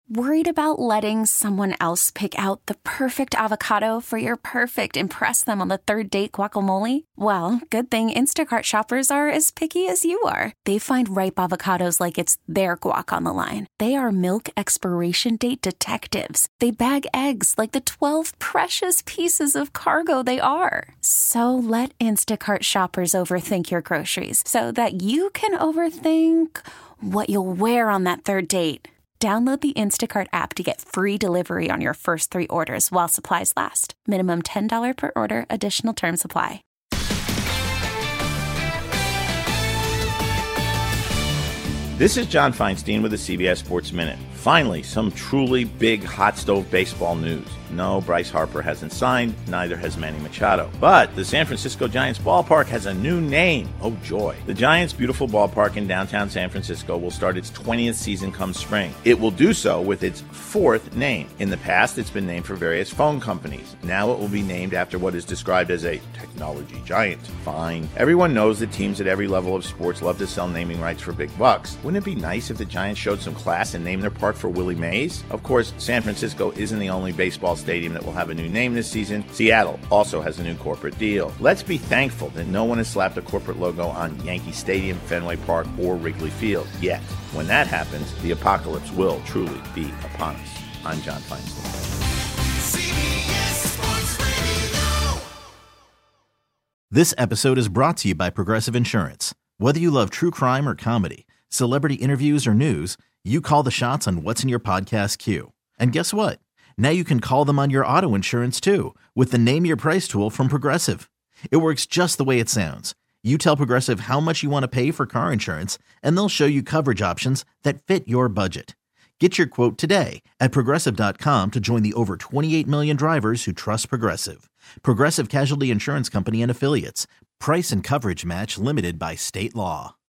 Worried about letting someone else pick out the perfect avocado for your perfect impress them on the third date guacamole? Well, good thing Instacart shoppers are as picky as you are. They find ripe avocados like it's their guac on the line. They are milk expiration date detectives. They bag eggs like the 12 precious pieces of cargo they are. So let Instacart shoppers overthink your groceries so that you can overthink what you'll wear on that third date. Download the Instacart app to get free delivery on your first 3 orders while supplies last. Minimum $10 per order. Additional terms apply. This is John Feinstein with the CBS Sports Minute. Finally, some truly big hot stove baseball news. No, Bryce Harper hasn't signed, neither has Manny Machado. But the San Francisco Giants ballpark has a new name. Oh joy. The Giants' beautiful ballpark in downtown San Francisco will start its 20th season come spring. It will do so with its 4th name. In the past, it's been named for various phone companies. Now it will be named after what is described as a technology giant. Fine. Everyone knows that teams at every level of sports love to sell naming rights for big bucks. Wouldn't it be nice if the Giants showed some class and named their park for Willie Mays? Of course, San Francisco isn't the only baseball stadium that will have a new name this season. Seattle also has a new corporate deal. Let's be thankful that no one has slapped a corporate logo on Yankee Stadium, Fenway Park, or Wrigley Field yet. When that happens, the apocalypse will truly be upon us. I'm John Feinstein. This episode is brought to you by Progressive Insurance. Whether you love true crime or comedy, celebrity interviews or news, you call the shots on what's in your podcast queue. And guess what? Now you can call them on your auto insurance too with the Name Your Price tool from Progressive. It works just the way it sounds. You tell Progressive how much you want to pay for car insurance, and they'll show you coverage options that fit your budget. Get your quote today at Progressive.com to join the over 28 million drivers who trust Progressive. Progressive Casualty Insurance Company and Affiliates. Price and coverage match limited by state law.